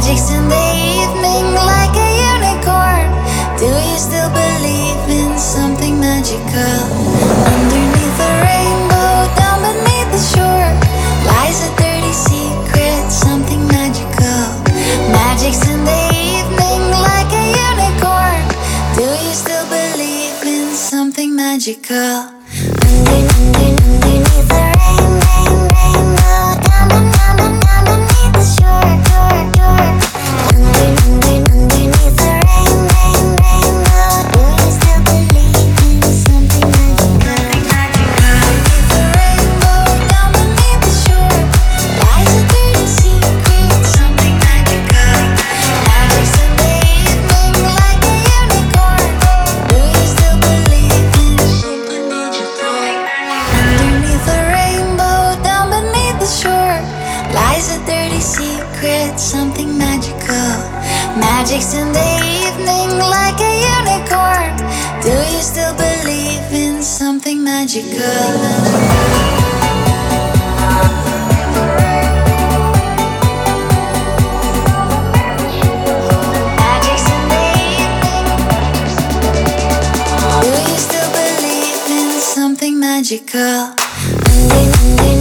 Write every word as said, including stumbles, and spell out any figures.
Magic's in the evening like a unicorn. Do you still believe in something magical? Underneath the rainbow, down beneath the shore, lies a dirty secret, something magical. Magic's in the evening like a unicorn. Do you still believe in something magical? Underneath, underneath the rain, rain, rainbow, down, down, down, down beneath the shore, shore, shore. Underneath, underneath the rain, rain, rainbow, do you still believe in something magical? Underneath the rainbow, down beneath the shore, lies a dirty secret, something magical. Magic's in the evening like a unicorn. Do you still believe in something magical? Underneath the rainbow, down beneath the shore, lies a dirty secret, something magical. Magic's in the evening like a unicorn. Do you still believe in something magical? Magic's in the evening. Do you still believe in something magical?